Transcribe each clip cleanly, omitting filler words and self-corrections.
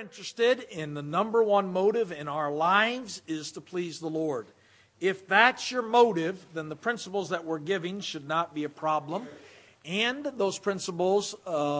interested in the number one motive in our lives is to please the Lord. If that's your motive, then the principles that we're giving should not be a problem. And those principles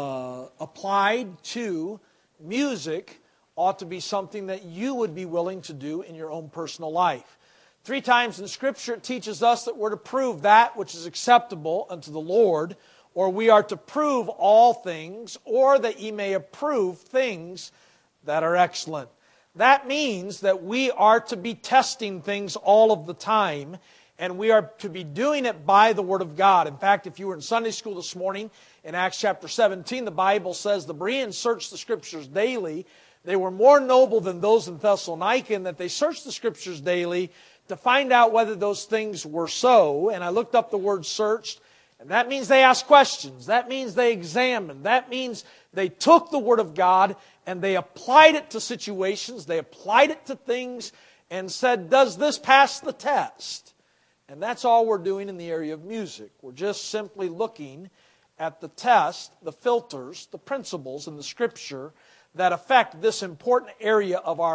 applied to music ought to be something that you would be willing to do in your own personal life. 3 times in Scripture it teaches us that we're to prove that which is acceptable unto the Lord, or we are to prove all things, or that ye may approve things that are excellent. That means that we are to be testing things all of the time, and we are to be doing it by the Word of God. In fact, if you were in Sunday school this morning, in Acts chapter 17, the Bible says the Bereans searched the Scriptures daily. They were more noble than those in Thessalonica, in that they searched the Scriptures daily to find out whether those things were so. And I looked up the word searched, and that means they asked questions. That means they examined. That means they took the Word of God and they applied it to situations. They applied it to things and said, does this pass the test? And that's all we're doing in the area of music. We're just simply looking at the test, the filters, the principles in the Scripture that affect this important area of our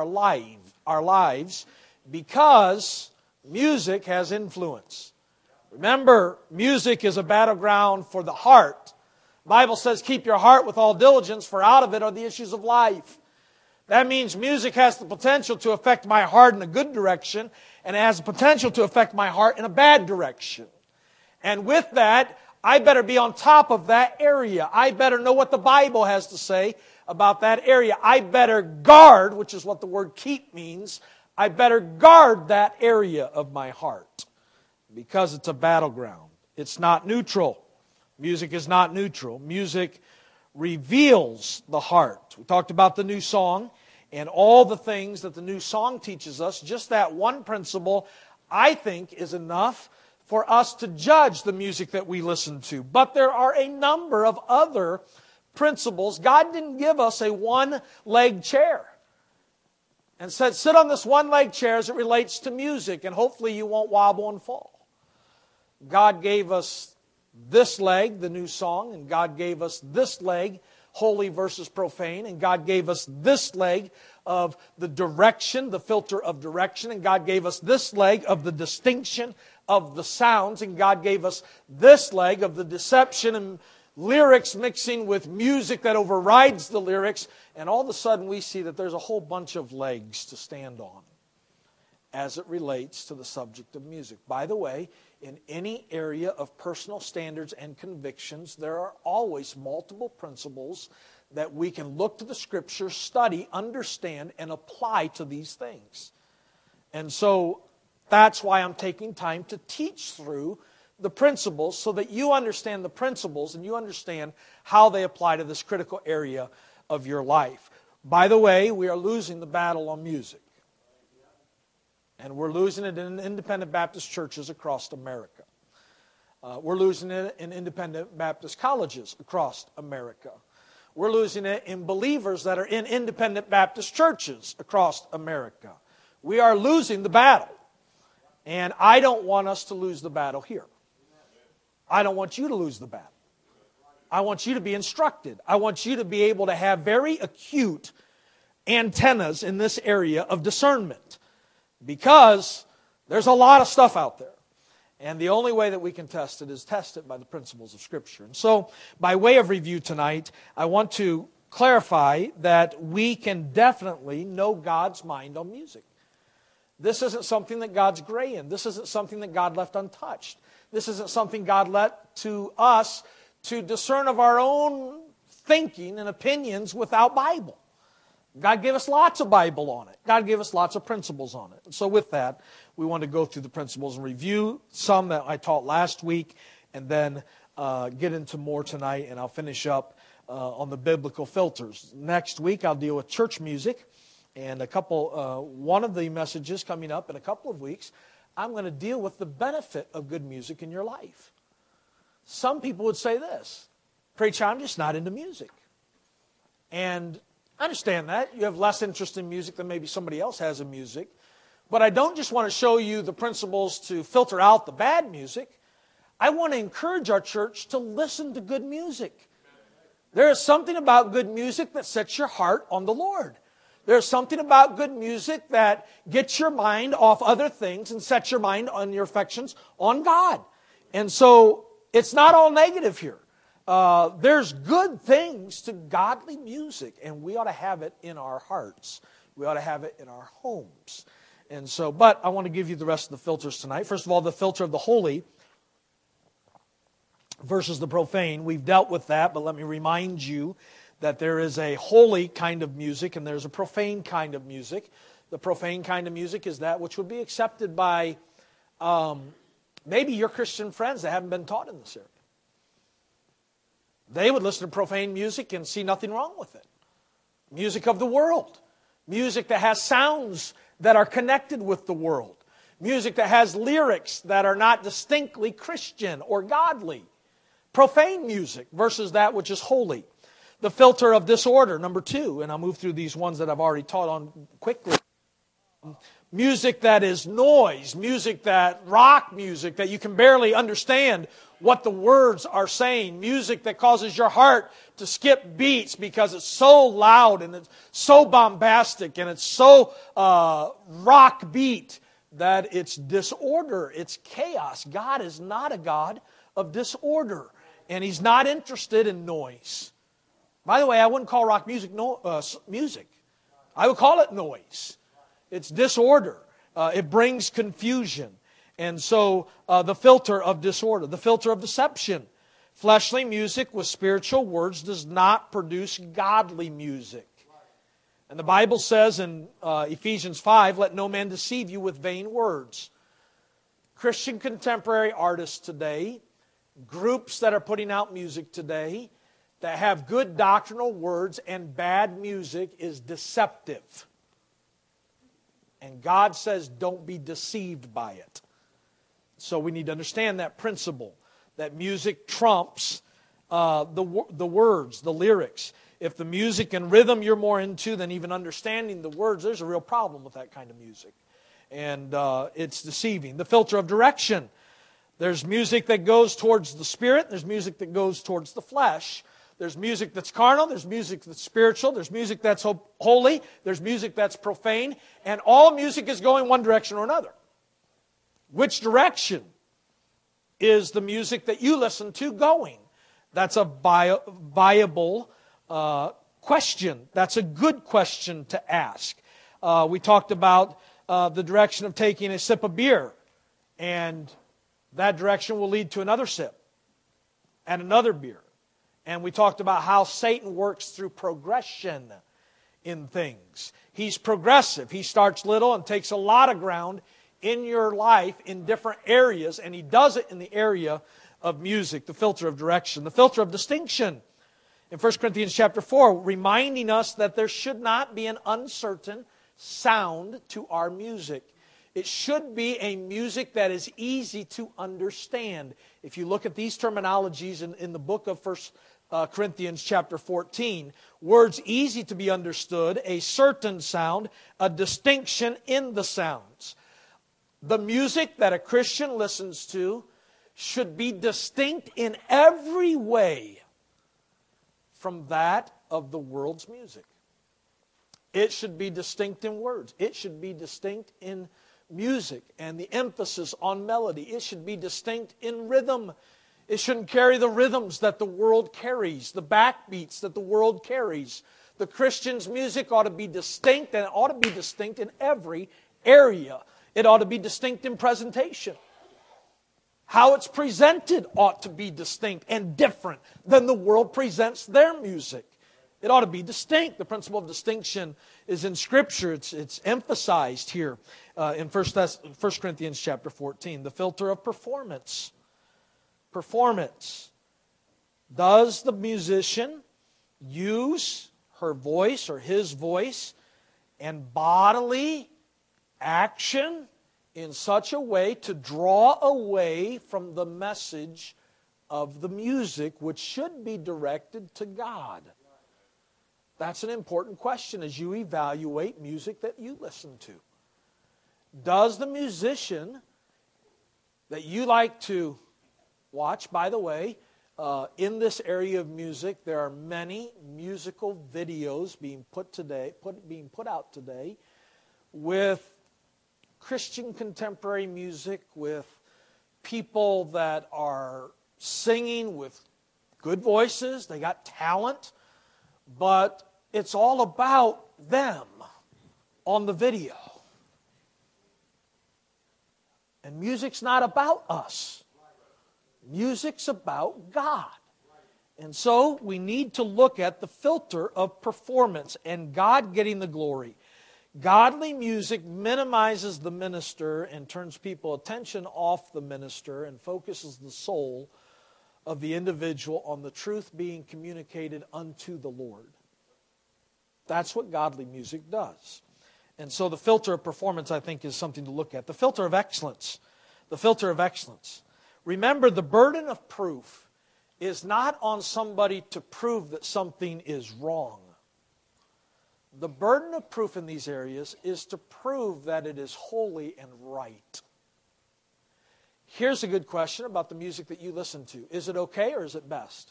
lives, because music has influence. Remember, music is a battleground for the heart. The Bible says, keep your heart with all diligence, for out of it are the issues of life. That means music has the potential to affect my heart in a good direction, and it has the potential to affect my heart in a bad direction. And with that, I better be on top of that area. I better know what the Bible has to say about that area. I better guard, which is what the word keep means. I better guard that area of my heart, because it's a battleground. It's not neutral. Music is not neutral. Music reveals the heart. We talked about the new song and all the things that the new song teaches us. Just that one principle, I think, is enough for us to judge the music that we listen to. But there are a number of other principles. God didn't give us a one-leg chair and said, sit on this one-leg chair as it relates to music, and hopefully you won't wobble and fall. God gave us this leg, the new song, and God gave us this leg, holy versus profane, and God gave us this leg of the direction, the filter of direction, and God gave us this leg of the distinction of the sounds, and God gave us this leg of the deception and lyrics mixing with music that overrides the lyrics, and all of a sudden we see that there's a whole bunch of legs to stand on as it relates to the subject of music. By the way, in any area of personal standards and convictions, there are always multiple principles that we can look to the Scripture, study, understand, and apply to these things. And so that's why I'm taking time to teach through the principles, so that you understand the principles and you understand how they apply to this critical area of your life. By the way, we are losing the battle on music. And we're losing it in independent Baptist churches across America. We're losing it in independent Baptist colleges across America. We're losing it in believers that are in independent Baptist churches across America. We are losing the battle. And I don't want us to lose the battle here. I don't want you to lose the battle. I want you to be instructed. I want you to be able to have very acute antennas in this area of discernment, because there's a lot of stuff out there. And the only way that we can test it is test it by the principles of Scripture. And so, by way of review tonight, I want to clarify that we can definitely know God's mind on music. This isn't something that God's gray in. This isn't something that God left untouched. This isn't something God left to us to discern of our own thinking and opinions without Bible. God gave us lots of Bible on it. God gave us lots of principles on it. And so with that, we want to go through the principles and review some that I taught last week, and then get into more tonight, and I'll finish up on the biblical filters. Next week, I'll deal with church music, and one of the messages coming up in a couple of weeks, I'm going to deal with the benefit of good music in your life. Some people would say this, preacher, I'm just not into music. And I understand that. You have less interest in music than maybe somebody else has in music. But I don't just want to show you the principles to filter out the bad music. I want to encourage our church to listen to good music. There is something about good music that sets your heart on the Lord. There's something about good music that gets your mind off other things and sets your mind on your affections on God. And so it's not all negative here. There's good things to godly music, and we ought to have it in our hearts. We ought to have it in our homes. And so, but I want to give you the rest of the filters tonight. First of all, the filter of the holy versus the profane. We've dealt with that, but let me remind you that there is a holy kind of music and there's a profane kind of music. The profane kind of music is that which would be accepted by maybe your Christian friends that haven't been taught in this area. They would listen to profane music and see nothing wrong with it. Music of the world. Music that has sounds that are connected with the world. Music that has lyrics that are not distinctly Christian or godly. Profane music versus that which is holy. The filter of disorder, number 2, and I'll move through these ones that I've already taught on quickly. Music that is noise, rock music that you can barely understand what the words are saying. Music that causes your heart to skip beats because it's so loud and it's so bombastic and it's so rock beat that it's disorder, it's chaos. God is not a God of disorder, and He's not interested in noise. By the way, I wouldn't call rock music music. I would call it noise. It's disorder. It brings confusion. And so the filter of disorder, the filter of deception. Fleshly music with spiritual words does not produce godly music. And the Bible says in Ephesians 5, let no man deceive you with vain words. Christian contemporary artists today, groups that are putting out music today, that have good doctrinal words and bad music is deceptive. And God says don't be deceived by it. So we need to understand that principle, that music trumps the words, the lyrics. If the music and rhythm you're more into than even understanding the words, there's a real problem with that kind of music. And it's deceiving. The filter of direction. There's music that goes towards the spirit. There's music that goes towards the flesh. There's music that's carnal. There's music that's spiritual. There's music that's holy. There's music that's profane. And all music is going one direction or another. Which direction is the music that you listen to going? That's a viable question. That's a good question to ask. We talked about the direction of taking a sip of beer. And that direction will lead to another sip and another beer. And we talked about how Satan works through progression in things. He's progressive. He starts little and takes a lot of ground in your life in different areas, and he does it in the area of music, the filter of direction, the filter of distinction. In 1 Corinthians chapter 4, reminding us that there should not be an uncertain sound to our music. It should be a music that is easy to understand. If you look at these terminologies in the book of 1 Corinthians chapter 14, words easy to be understood, a certain sound, a distinction in the sounds. The music that a Christian listens to should be distinct in every way from that of the world's music. It should be distinct in words. It should be distinct in music and the emphasis on melody. It should be distinct in rhythm. It shouldn't carry the rhythms that the world carries, the backbeats that the world carries. The Christian's music ought to be distinct, and it ought to be distinct in every area. It ought to be distinct in presentation. How it's presented ought to be distinct and different than the world presents their music. It ought to be distinct. The principle of distinction is in Scripture. It's emphasized here in 1 Corinthians chapter 14. The filter of performance. Performance. Does the musician use her voice or his voice and bodily action in such a way to draw away from the message of the music, which should be directed to God? That's an important question as you evaluate music that you listen to. Does the musician that you like to watch, by the way, in this area of music. There are many musical videos being put out today with Christian contemporary music, with people that are singing with good voices. They got talent, but it's all about them on the video. And music's not about us. Music's about God. And so we need to look at the filter of performance and God getting the glory. Godly music minimizes the minister and turns people's attention off the minister and focuses the soul of the individual on the truth being communicated unto the Lord. That's what godly music does. And so the filter of performance, I think, is something to look at. The filter of excellence. The filter of excellence. Remember, the burden of proof is not on somebody to prove that something is wrong. The burden of proof in these areas is to prove that it is holy and right. Here's a good question about the music that you listen to. Is it okay or is it best?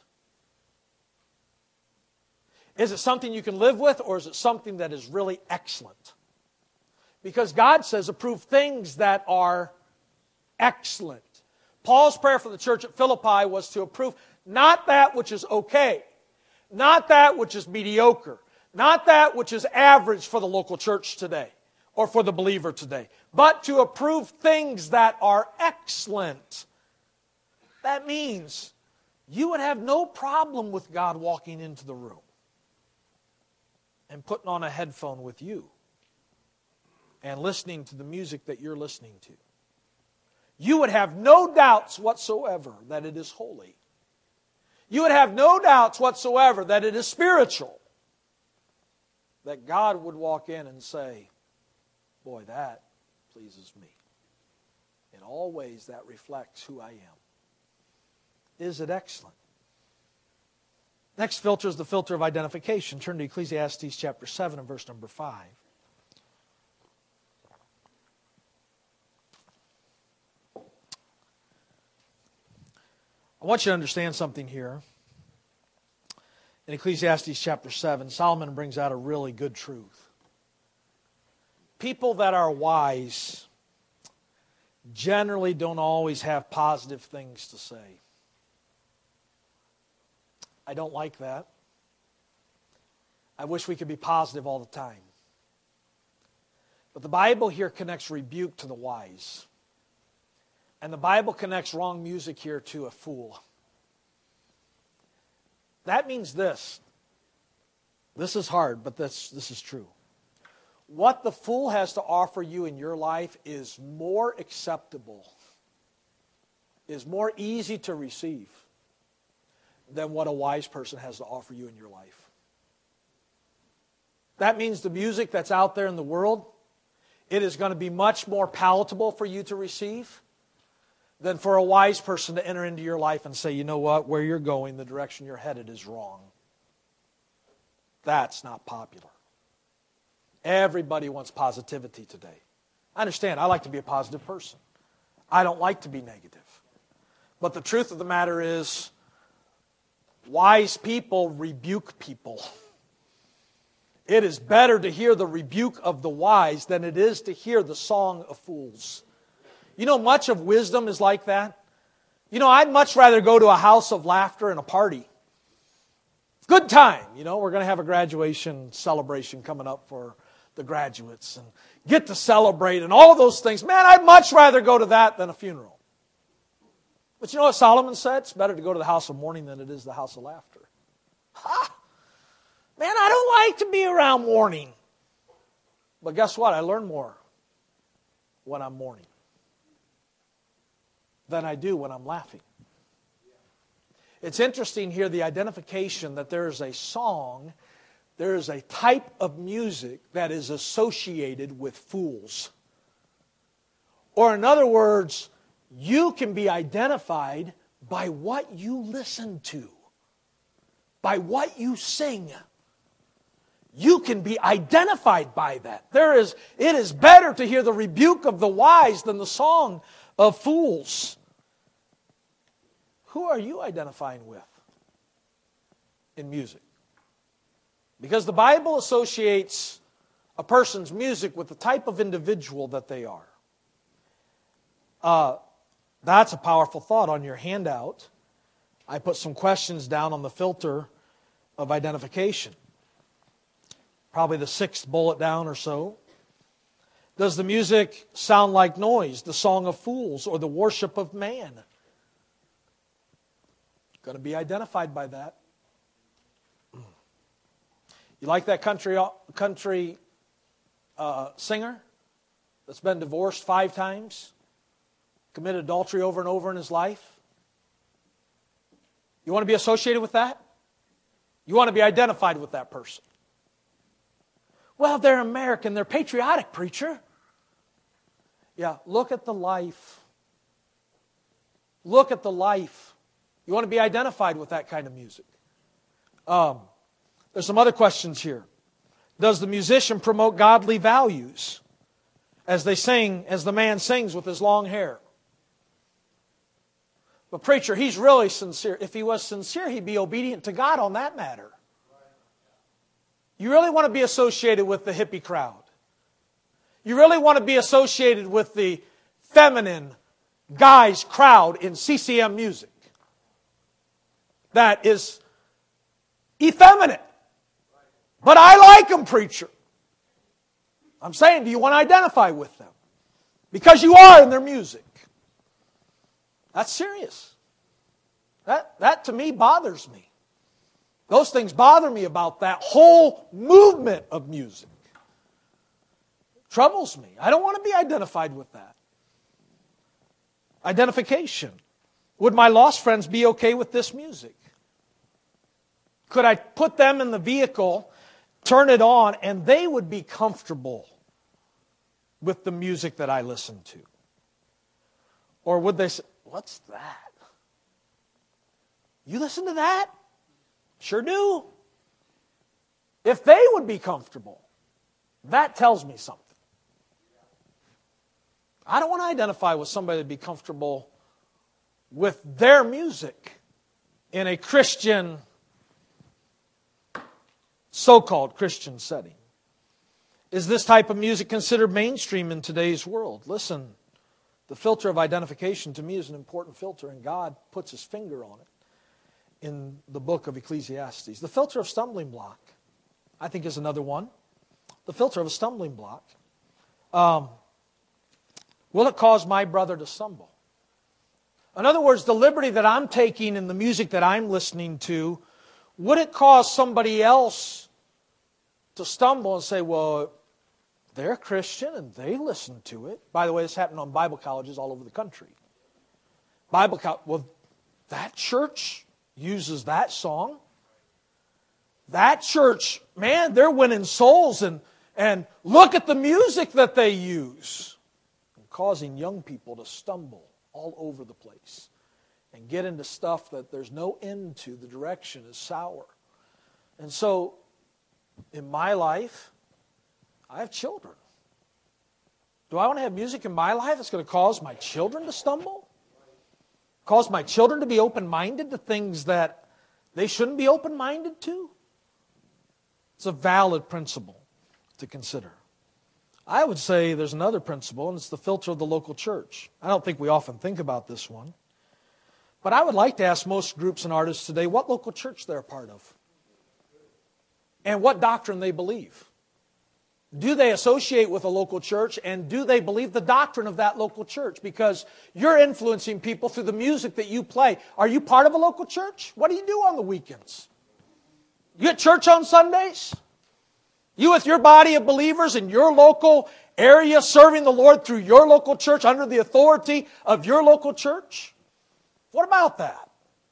Is it something you can live with or is it something that is really excellent? Because God says approve things that are excellent. Paul's prayer for the church at Philippi was to approve not that which is okay, not that which is mediocre, not that which is average for the local church today or for the believer today, but to approve things that are excellent. That means you would have no problem with God walking into the room and putting on a headphone with you and listening to the music that you're listening to. You would have no doubts whatsoever that it is holy. You would have no doubts whatsoever that it is spiritual. That God would walk in and say, boy, that pleases me. In all ways, that reflects who I am. Is it excellent? Next filter is the filter of identification. Turn to Ecclesiastes chapter 7 and verse number 5. I want you to understand something here. In Ecclesiastes chapter 7, Solomon brings out a really good truth. People that are wise generally don't always have positive things to say. I don't like that. I wish we could be positive all the time. But the Bible here connects rebuke to the wise. And the Bible connects wrong music here to a fool. That means this. This is hard, but this is true. What the fool has to offer you in your life is more acceptable, is more easy to receive than what a wise person has to offer you in your life. That means the music that's out there in the world, it is going to be much more palatable for you to receive than for a wise person to enter into your life and say, you know what, where you're going, the direction you're headed is wrong. That's not popular. Everybody wants positivity today. I understand, I like to be a positive person. I don't like to be negative. But the truth of the matter is, wise people rebuke people. It is better to hear the rebuke of the wise than it is to hear the song of fools. You know, much of wisdom is like that. You know, I'd much rather go to a house of laughter and a party. Good time. You know, we're going to have a graduation celebration coming up for the graduates and get to celebrate and all those things. Man, I'd much rather go to that than a funeral. But you know what Solomon said? It's better to go to the house of mourning than it is the house of laughter. Ha! Man, I don't like to be around mourning. But guess what? I learn more when I'm mourning than I do when I'm laughing. It's interesting here, the identification that there is a song, there is a type of music that is associated with fools. Or in other words, you can be identified by what you listen to, by what you sing. You can be identified by that. It is better to hear the rebuke of the wise than the song of fools. Who are you identifying with in music? Because the Bible associates a person's music with the type of individual that they are. That's a powerful thought. On your handout, I put some questions down on the filter of identification. Probably the 6th bullet down or so. Does the music sound like noise, the song of fools, or the worship of man? Going to be identified by that. You like that country singer that's been divorced 5 times, committed adultery over and over in his life? You want to be associated with that? You want to be identified with that person? Well, they're American, they're patriotic, preacher. Yeah, look at the life. Look at the life. You want to be identified with that kind of music. There's some other questions here. Does the musician promote godly values as they sing, as the man sings with his long hair? But preacher, he's really sincere. If he was sincere, he'd be obedient to God on that matter. You really want to be associated with the hippie crowd. You really want to be associated with the feminine guys crowd in CCM music that is effeminate. But I like them, preacher. I'm saying, do you want to identify with them? Because you are in their music. That's serious. That to me bothers me. Those things bother me about that whole movement of music. It troubles me. I don't want to be identified with that. Identification. Would my lost friends be okay with this music? Could I put them in the vehicle, turn it on, and they would be comfortable with the music that I listen to? Or would they say, what's that? You listen to that? Sure do. If they would be comfortable, that tells me something. I don't want to identify with somebody to be comfortable with their music in a Christian, so-called Christian setting. Is this type of music considered mainstream in today's world? Listen, the filter of identification to me is an important filter, and God puts His finger on it in the book of Ecclesiastes. The filter of stumbling block, I think, is another one. The filter of a stumbling block. Will it cause my brother to stumble? In other words, the liberty that I'm taking in the music that I'm listening to, would it cause somebody else to stumble and say, well, they're Christian and they listen to it? By the way, this happened on Bible colleges all over the country. Well, that church uses that song. That church, man, they're winning souls, and look at the music that they use. And causing young people to stumble all over the place and get into stuff that there's no end to. The direction is sour. And so, in my life, I have children. Do I want to have music in my life that's going to cause my children to stumble? Cause my children to be open-minded to things that they shouldn't be open-minded to? It's a valid principle to consider. I would say there's another principle, and it's the filter of the local church. I don't think we often think about this one. But I would like to ask most groups and artists today what local church they're a part of and what doctrine they believe. Do they associate with a local church, and do they believe the doctrine of that local church? Because you're influencing people through the music that you play. Are you part of a local church? What do you do on the weekends? You at church on Sundays? You with your body of believers in your local area serving the Lord through your local church under the authority of your local church? What about that?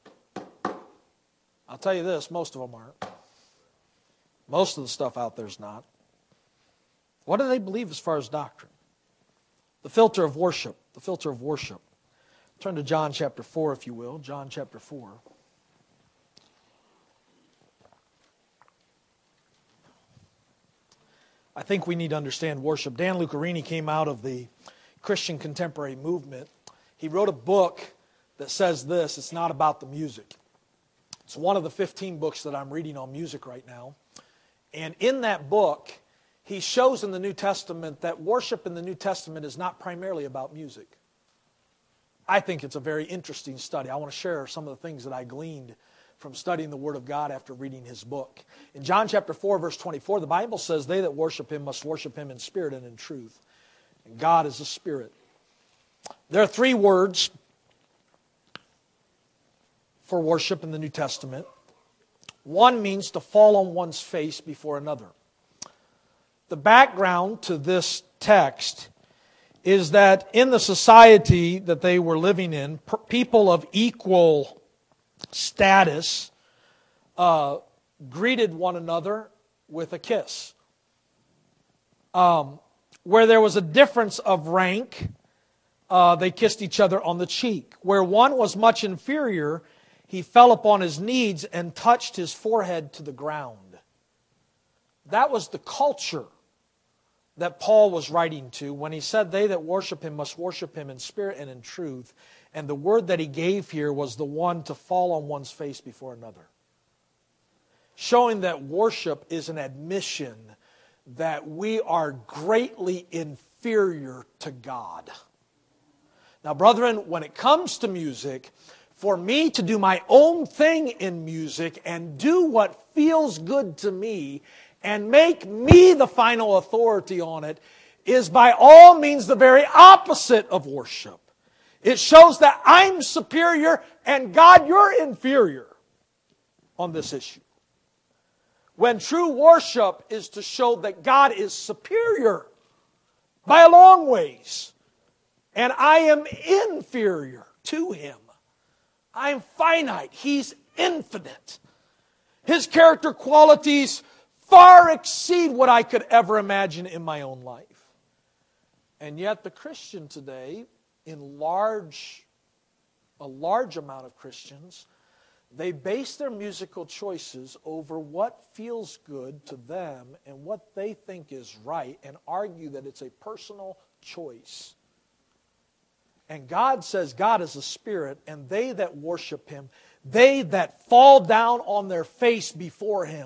I'll tell you this, most of them aren't. Most of the stuff out there is not. What do they believe as far as doctrine? The filter of worship. The filter of worship. Turn to John chapter 4, if you will. John chapter 4. I think we need to understand worship. Dan Lucarini came out of the Christian contemporary movement. He wrote a book that says this. It's not about the music. It's one of the 15 books that I'm reading on music right now. And in that book, he shows in the New Testament that worship in the New Testament is not primarily about music. I think it's a very interesting study. I want to share some of the things that I gleaned from studying the Word of God after reading his book. In John chapter 4, verse 24, the Bible says, "They that worship him must worship him in spirit and in truth." And God is a spirit. There are 3 words for worship in the New Testament. One means to fall on one's face before another. The background to this text is that in the society that they were living in, people of equal status greeted one another with a kiss. Where there was a difference of rank, they kissed each other on the cheek. Where one was much inferior, he fell upon his knees and touched his forehead to the ground. That was the culture that Paul was writing to when he said, "They that worship him must worship him in spirit and in truth." And the word that he gave here was the one to fall on one's face before another. Showing that worship is an admission that we are greatly inferior to God. Now, brethren, when it comes to music, for me to do my own thing in music and do what feels good to me and make me the final authority on it is by all means the very opposite of worship. It shows that I'm superior and God, you're inferior on this issue. When true worship is to show that God is superior by a long ways and I am inferior to Him. I'm finite. He's infinite. His character qualities far exceed what I could ever imagine in my own life. And yet the Christian today, a large amount of Christians, they base their musical choices over what feels good to them and what they think is right and argue that it's a personal choice. And God says God is a spirit, and they that worship Him, they that fall down on their face before Him,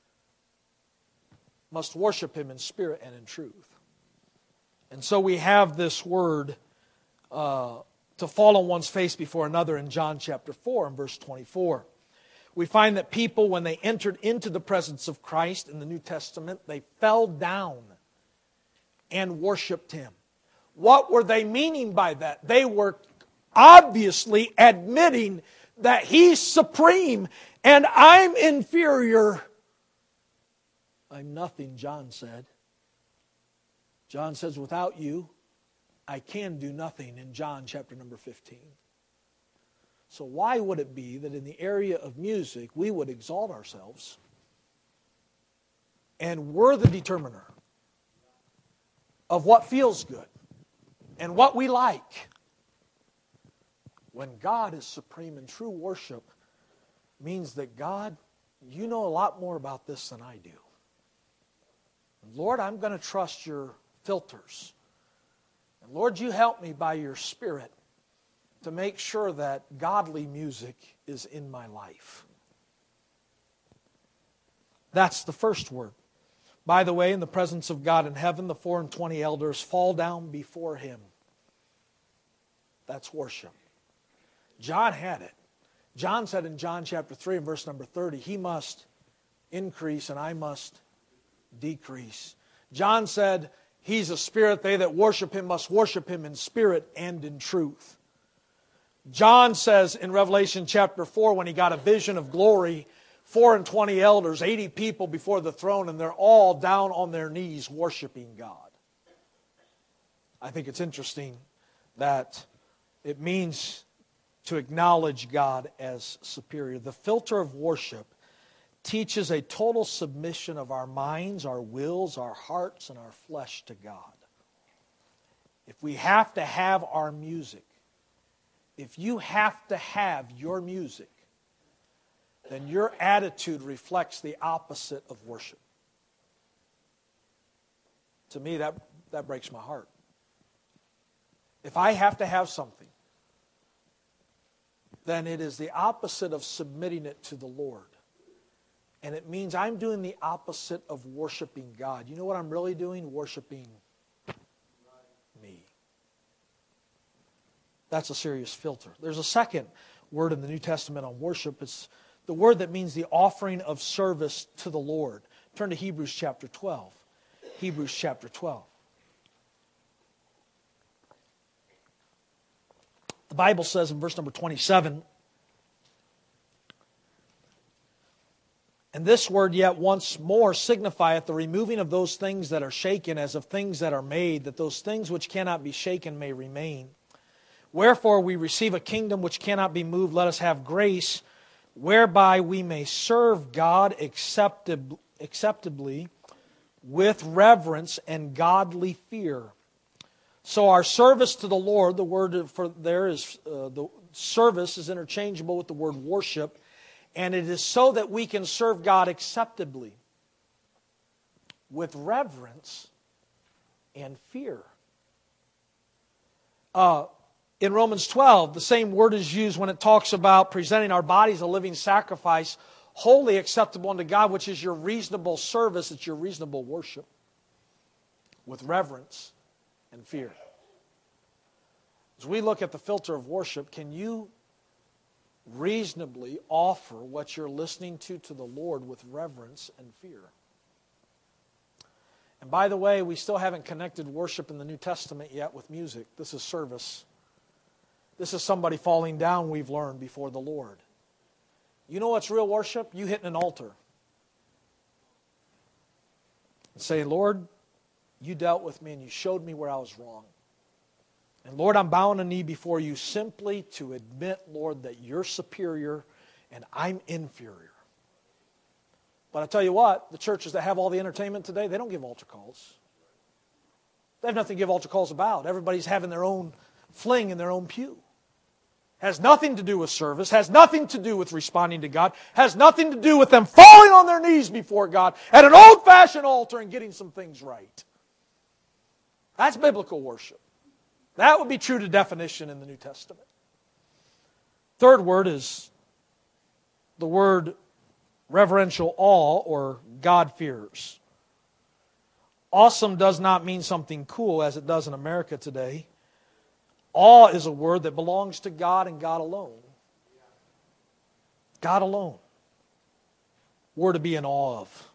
must worship Him in spirit and in truth. And so we have this word to fall on one's face before another in John chapter 4 and verse 24. We find that people, when they entered into the presence of Christ in the New Testament, they fell down and worshiped Him. What were they meaning by that? They were obviously admitting that He's supreme and I'm inferior. I'm nothing, John said. John says, without you, I can do nothing in John chapter number 15. So why would it be that in the area of music we would exalt ourselves and we're the determiner of what feels good and what we like, when God is supreme and true worship means that God, you know a lot more about this than I do. Lord, I'm going to trust your filters. And Lord, you help me by your Spirit to make sure that godly music is in my life. That's the first word. By the way, in the presence of God in heaven, the 24 elders fall down before Him. That's worship. John had it. John said in John chapter 3 and verse number 30, He must increase and I must decrease. John said, He's a spirit. They that worship Him must worship Him in spirit and in truth. John says in Revelation chapter 4, when he got a vision of glory, 24 elders, 80 people before the throne, and they're all down on their knees worshiping God. I think it's interesting that it means to acknowledge God as superior. The filter of worship teaches a total submission of our minds, our wills, our hearts, and our flesh to God. If we have to have our music, if you have to have your music, then your attitude reflects the opposite of worship. To me, that breaks my heart. If I have to have something then it is the opposite of submitting it to the Lord. And it means I'm doing the opposite of worshiping God. You know what I'm really doing? Worshiping me. That's a serious filter. There's a second word in the New Testament on worship. It's the word that means the offering of service to the Lord. Turn to Hebrews chapter 12. Hebrews chapter 12. The Bible says in verse number 27, "And this word yet once more signifieth the removing of those things that are shaken as of things that are made, that those things which cannot be shaken may remain. Wherefore we receive a kingdom which cannot be moved. Let us have grace, whereby we may serve God acceptably with reverence and godly fear." So our service to the Lord, the word for there is, the service is interchangeable with the word worship, and it is so that we can serve God acceptably with reverence and fear. In Romans 12, the same word is used when it talks about presenting our bodies a living sacrifice, wholly acceptable unto God, which is your reasonable service, it's your reasonable worship, with reverence and fear. As we look at the filter of worship, can you reasonably offer what you're listening to the Lord with reverence and fear? And by the way, we still haven't connected worship in the New Testament yet with music. This is service. This is somebody falling down, we've learned, before the Lord. You know what's real worship? You hitting an altar and saying, "Lord, you dealt with me and you showed me where I was wrong. And Lord, I'm bowing a knee before you simply to admit, Lord, that you're superior and I'm inferior." But I tell you what, the churches that have all the entertainment today, they don't give altar calls. They have nothing to give altar calls about. Everybody's having their own fling in their own pew. Has nothing to do with service, has nothing to do with responding to God, has nothing to do with them falling on their knees before God at an old-fashioned altar and getting some things right. That's biblical worship. That would be true to definition in the New Testament. Third word is the word reverential awe or God-fears. Awesome does not mean something cool as it does in America today. Awe is a word that belongs to God and God alone. God alone. We're to be in awe of.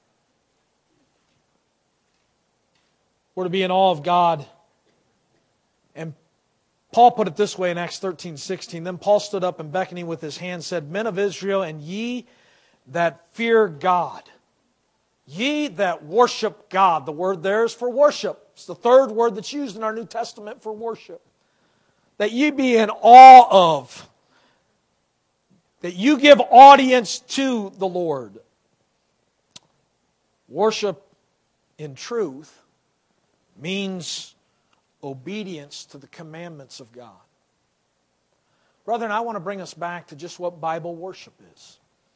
We're to be in awe of God. And Paul put it this way in Acts 13:16. "Then Paul stood up and beckoning with his hand said, 'Men of Israel, and ye that fear God, ye that worship God.'" The word there is for worship. It's the third word that's used in our New Testament for worship. "That ye be in awe of." That you give audience to the Lord. Worship in truth means obedience to the commandments of God. Brethren, I want to bring us back to just what Bible worship is.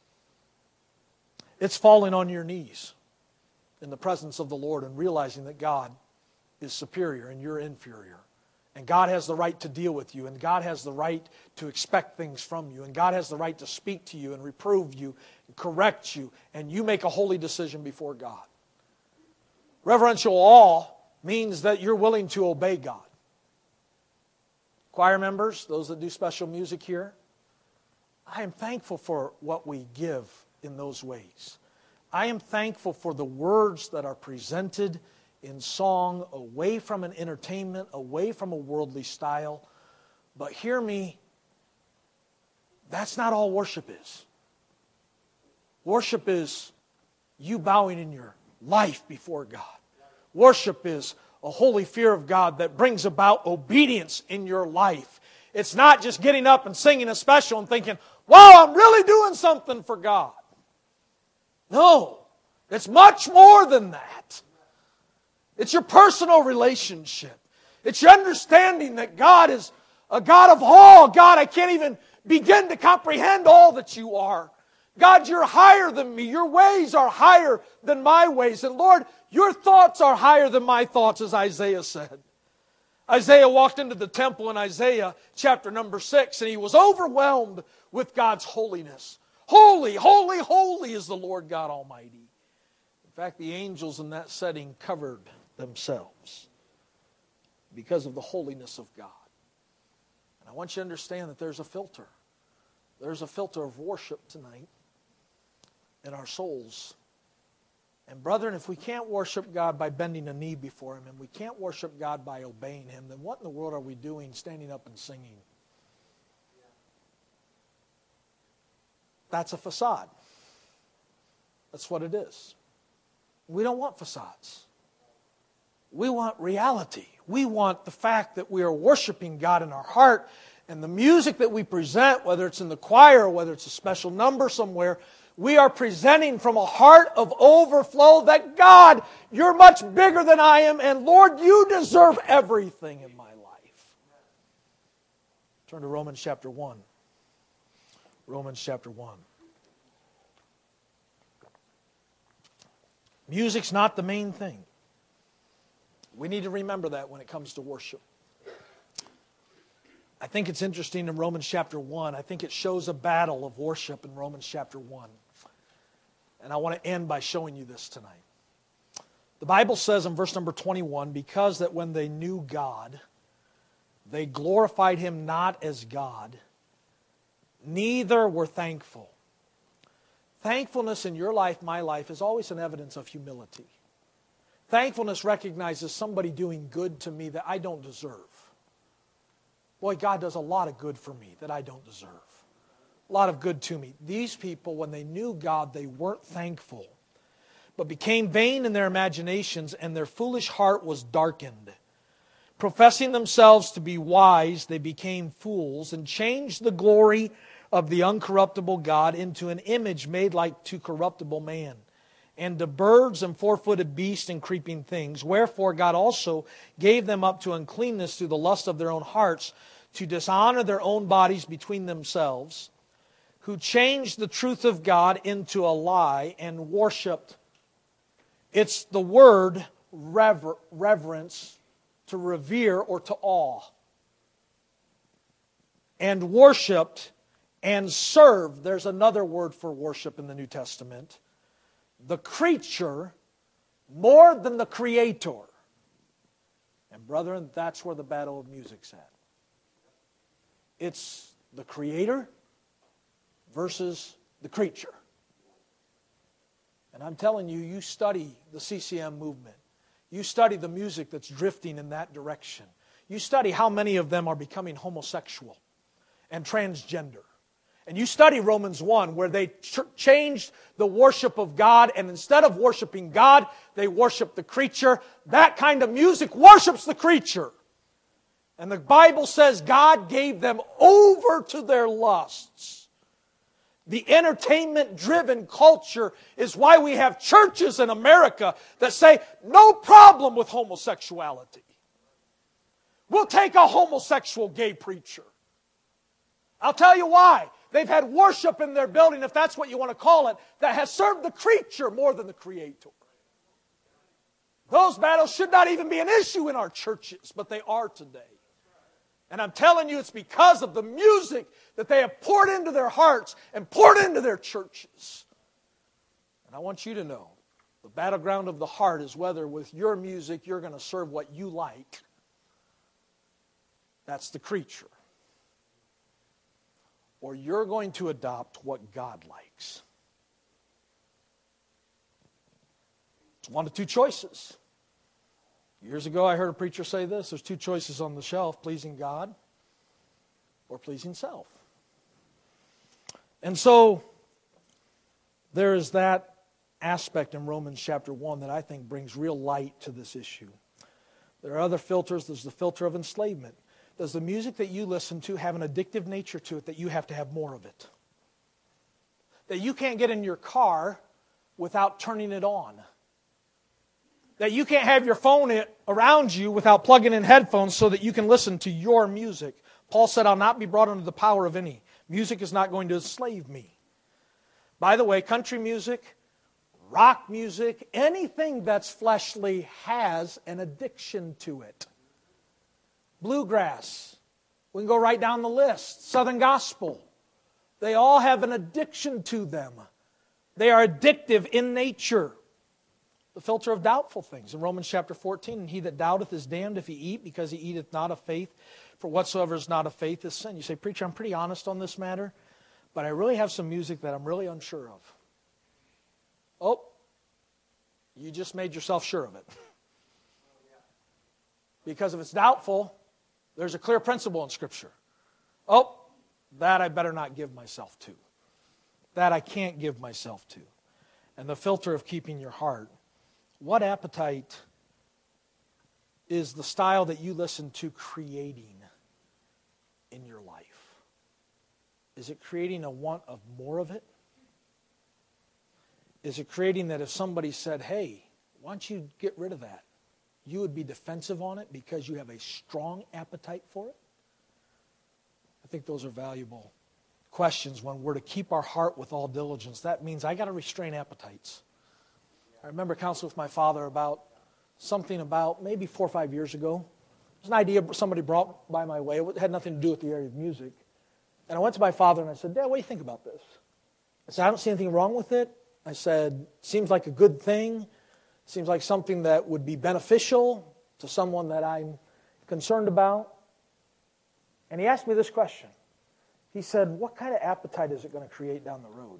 It's falling on your knees in the presence of the Lord and realizing that God is superior and you're inferior. And God has the right to deal with you, and God has the right to expect things from you, and God has the right to speak to you and reprove you and correct you, and you make a holy decision before God. Reverential awe means that you're willing to obey God. Choir members, those that do special music here, I am thankful for what we give in those ways. I am thankful for the words that are presented in song, away from an entertainment, away from a worldly style. But hear me, that's not all worship is. Worship is you bowing in your life before God. Worship is a holy fear of God that brings about obedience in your life. It's not just getting up and singing a special and thinking, "Wow, I'm really doing something for God." No, it's much more than that. It's your personal relationship. It's your understanding that God is a God of all. God, I can't even begin to comprehend all that you are. God, you're higher than me. Your ways are higher than my ways. And Lord, your thoughts are higher than my thoughts, as Isaiah said. Isaiah walked into the temple in Isaiah chapter number 6, and he was overwhelmed with God's holiness. Holy, holy, holy is the Lord God Almighty. In fact, the angels in that setting covered themselves because of the holiness of God. And I want you to understand that there's a filter. There's a filter of worship tonight in our souls. And brethren, if we can't worship God by bending a knee before Him, and we can't worship God by obeying Him, then what in the world are we doing standing up and singing? That's a facade. That's what it is. We don't want facades. We want reality. We want the fact that we are worshiping God in our heart, and the music that we present, whether it's in the choir or whether it's a special number somewhere, we are presenting from a heart of overflow that God, you're much bigger than I am, and Lord, you deserve everything in my life. Turn to Romans chapter 1. Romans chapter 1. Music's not the main thing. We need to remember that when it comes to worship. I think it's interesting in Romans chapter 1. I think it shows a battle of worship in Romans chapter 1. And I want to end by showing you this tonight. The Bible says in verse number 21, because that when they knew God, they glorified Him not as God, neither were thankful. Thankfulness in your life, my life, is always an evidence of humility. Thankfulness recognizes somebody doing good to me that I don't deserve. Boy, God does a lot of good for me that I don't deserve. A lot of good to me. These people, when they knew God, they weren't thankful, but became vain in their imaginations, and their foolish heart was darkened. Professing themselves to be wise, they became fools, and changed the glory of the uncorruptible God into an image made like to corruptible man, and to birds and four-footed beasts and creeping things. Wherefore God also gave them up to uncleanness through the lust of their own hearts, to dishonor their own bodies between themselves, who changed the truth of God into a lie and worshipped. It's the word reverence, to revere or to awe. And worshipped and served. There's another word for worship in the New Testament. The creature more than the Creator. And brethren, that's where the battle of music's at. It's the Creator versus the creature. And I'm telling you, you study the CCM movement. You study the music that's drifting in that direction. You study how many of them are becoming homosexual and transgender. And you study Romans 1, where they changed the worship of God, and instead of worshiping God, they worship the creature. That kind of music worships the creature. And the Bible says God gave them over to their lusts. The entertainment-driven culture is why we have churches in America that say, no problem with homosexuality. We'll take a homosexual gay preacher. I'll tell you why. They've had worship in their building, if that's what you want to call it, that has served the creature more than the Creator. Those battles should not even be an issue in our churches, but they are today. And I'm telling you, it's because of the music that they have poured into their hearts and poured into their churches. And I want you to know, the battleground of the heart is whether with your music you're going to serve what you like. That's the creature. Or you're going to adopt what God likes. It's one of two choices. Years ago, I heard a preacher say this: there's two choices on the shelf, pleasing God or pleasing self. And so, there is that aspect in Romans chapter 1 that I think brings real light to this issue. There are other filters. There's the filter of enslavement. Does the music that you listen to have an addictive nature to it that you have to have more of it? That you can't get in your car without turning it on? That you can't have your phone around you without plugging in headphones so that you can listen to your music? Paul said, I'll not be brought under the power of any. Music is not going to enslave me. By the way, country music, rock music, anything that's fleshly has an addiction to it. bluegrass. We can go right down the list. Southern gospel. They all have an addiction to them. They are addictive in nature. The filter of doubtful things. In Romans chapter 14, and he that doubteth is damned if he eat, because he eateth not of faith. For whatsoever is not of faith is sin. You say, preacher, I'm pretty honest on this matter, but I really have some music that I'm really unsure of. Oh, you just made yourself sure of it. Because if it's doubtful, there's a clear principle in Scripture. Oh, that I better not give myself to. That I can't give myself to. And the filter of keeping your heart. What appetite is the style that you listen to creating in your life? Is it creating a want of more of it? Is it creating that if somebody said, hey, why don't you get rid of that? You would be defensive on it because you have a strong appetite for it? I think those are valuable questions when we're to keep our heart with all diligence. That means I got to restrain appetites. I remember counseling with my father about something about maybe 4 or 5 years ago. It was an idea somebody brought by my way. It had nothing to do with the area of music. And I went to my father and I said, Dad, what do you think about this? I said, I don't see anything wrong with it. I said, seems like a good thing. Seems like something that would be beneficial to someone that I'm concerned about. And he asked me this question. He said, what kind of appetite is it going to create down the road?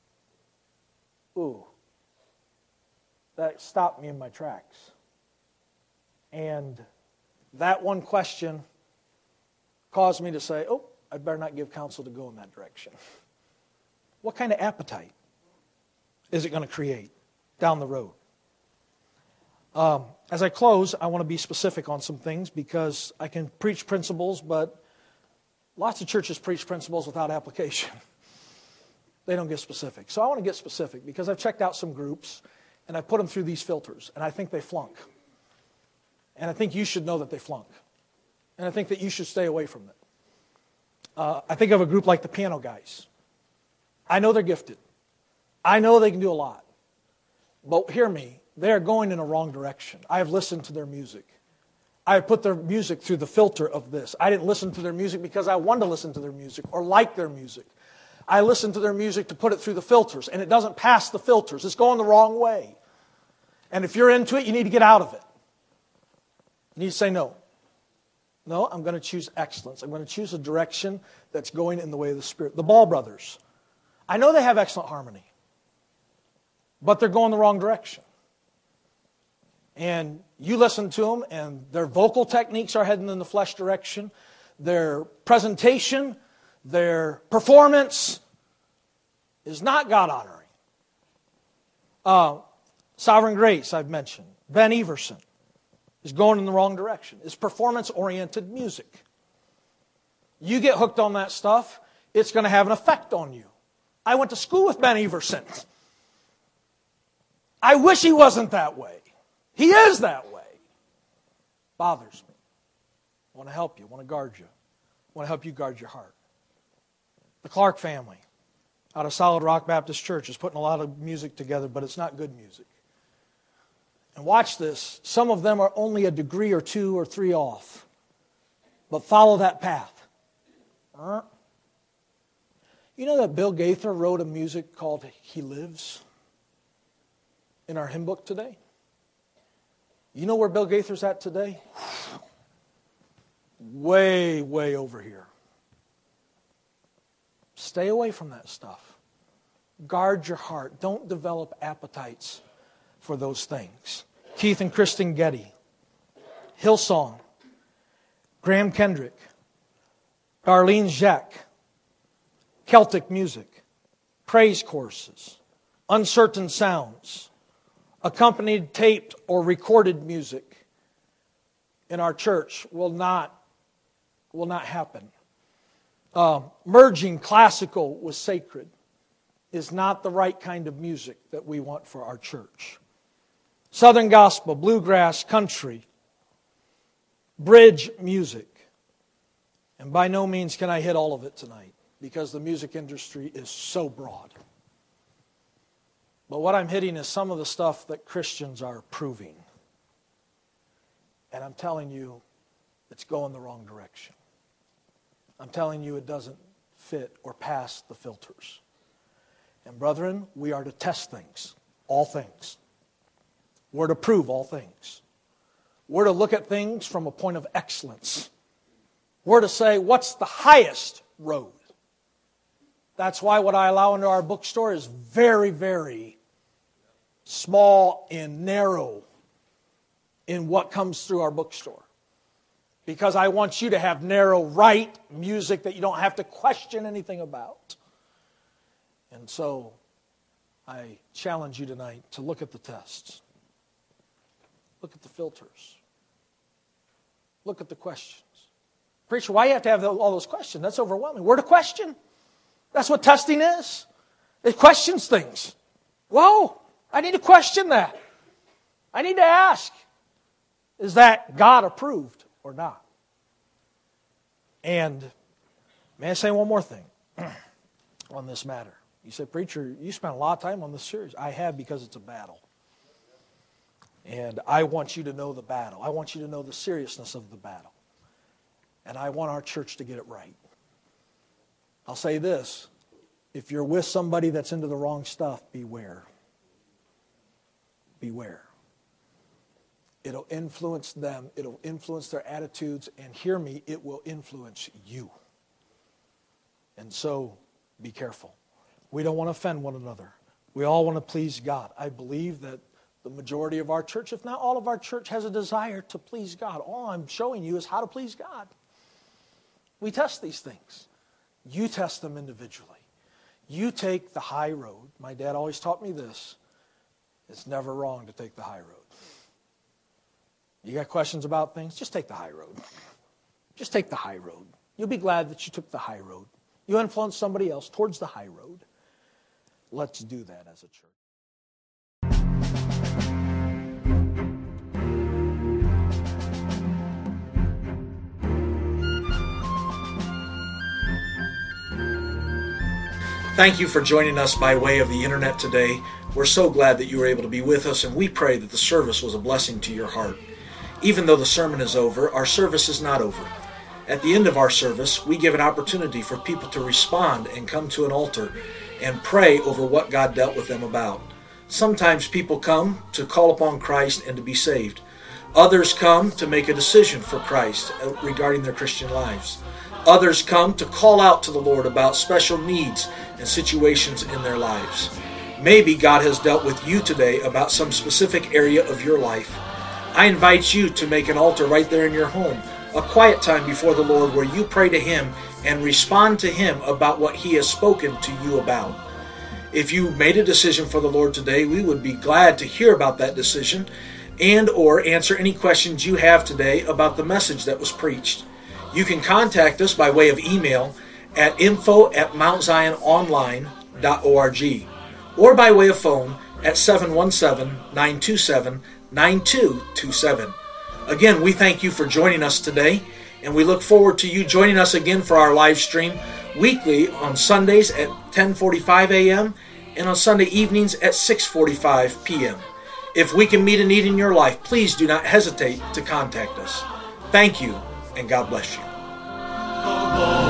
Ooh. That stopped me in my tracks. And that one question caused me to say, oh, I better not give counsel to go in that direction. What kind of appetite is it going to create down the road? As I close, I want to be specific on some things because I can preach principles, but lots of churches preach principles without application. They don't get specific. So I want to get specific because I've checked out some groups and I put them through these filters, and I think they flunk. And I think you should know that they flunk. And I think that you should stay away from it. I think of a group like the Piano Guys. I know they're gifted. I know they can do a lot. But hear me, they are going in a wrong direction. I have listened to their music. I have put their music through the filter of this. I didn't listen to their music because I wanted to listen to their music or like their music. I listened to their music to put it through the filters, and it doesn't pass the filters. It's going the wrong way. And if you're into it, you need to get out of it. You need to say no. No, I'm going to choose excellence. I'm going to choose a direction that's going in the way of the Spirit. The Ball Brothers. I know they have excellent harmony, but they're going the wrong direction. And you listen to them, and their vocal techniques are heading in the flesh direction. Their presentation, their performance is not God-honoring. Sovereign Grace, I've mentioned. Ben Everson is going in the wrong direction. It's performance-oriented music. You get hooked on that stuff, it's going to have an effect on you. I went to school with Ben Everson. I wish he wasn't that way. He is that way. Bothers me. I want to help you. I want to guard you. I want to help you guard your heart. The Clark family out of Solid Rock Baptist Church is putting a lot of music together, but it's not good music. And watch this. Some of them are only a degree or 2 or 3 off. But follow that path. You know that Bill Gaither wrote a music called He Lives in our hymn book today? You know where Bill Gaither's at today? Way, way over here. Stay away from that stuff. Guard your heart. Don't develop appetites for those things. Keith and Kristen Getty, Hillsong, Graham Kendrick, Darlene Zschech, Celtic music, praise courses, uncertain sounds, accompanied taped or recorded music in our church will not happen. Merging classical with sacred is not the right kind of music that we want for our church. Southern gospel, bluegrass, country, bridge music. And by no means can I hit all of it tonight because the music industry is so broad. But what I'm hitting is some of the stuff that Christians are approving. And I'm telling you, it's going the wrong direction. I'm telling you, it doesn't fit or pass the filters. And brethren, we are to test things, all things. We're to prove all things. We're to look at things from a point of excellence. We're to say, what's the highest road? That's why what I allow into our bookstore is very, very small and narrow in what comes through our bookstore. Because I want you to have narrow, right music that you don't have to question anything about. And so I challenge you tonight to look at the tests. Look at the filters. Look at the questions. Preacher, why do you have to have all those questions? That's overwhelming. We're to question. That's what testing is. It questions things. Whoa, I need to question that. I need to ask, is that God approved or not? And may I say one more thing on this matter? You say, preacher, you spent a lot of time on this series. I have, because it's a battle. And I want you to know the battle. I want you to know the seriousness of the battle. And I want our church to get it right. I'll say this. If you're with somebody that's into the wrong stuff, beware. Beware. It'll influence them. It'll influence their attitudes. And hear me, it will influence you. And so, be careful. We don't want to offend one another. We all want to please God. I believe that the majority of our church, if not all of our church, has a desire to please God. All I'm showing you is how to please God. We test these things. You test them individually. You take the high road. My dad always taught me this. It's never wrong to take the high road. You got questions about things? Just take the high road. Just take the high road. You'll be glad that you took the high road. You influence somebody else towards the high road. Let's do that as a church. Thank you for joining us by way of the internet today. We're so glad that you were able to be with us, and we pray that the service was a blessing to your heart. Even though the sermon is over, our service is not over. At the end of our service, we give an opportunity for people to respond and come to an altar and pray over what God dealt with them about. Sometimes people come to call upon Christ and to be saved. Others come to make a decision for Christ regarding their Christian lives. Others come to call out to the Lord about special needs and situations in their lives. Maybe God has dealt with you today about some specific area of your life. I invite you to make an altar right there in your home, a quiet time before the Lord where you pray to Him and respond to Him about what He has spoken to you about. If you made a decision for the Lord today, we would be glad to hear about that decision and or answer any questions you have today about the message that was preached. You can contact us by way of email at info@mountziononline.org or by way of phone at 717-927-9227. Again, we thank you for joining us today, and we look forward to you joining us again for our live stream weekly on Sundays at 10:45 a.m. and on Sunday evenings at 6:45 p.m. If we can meet a need in your life, please do not hesitate to contact us. Thank you, and God bless you.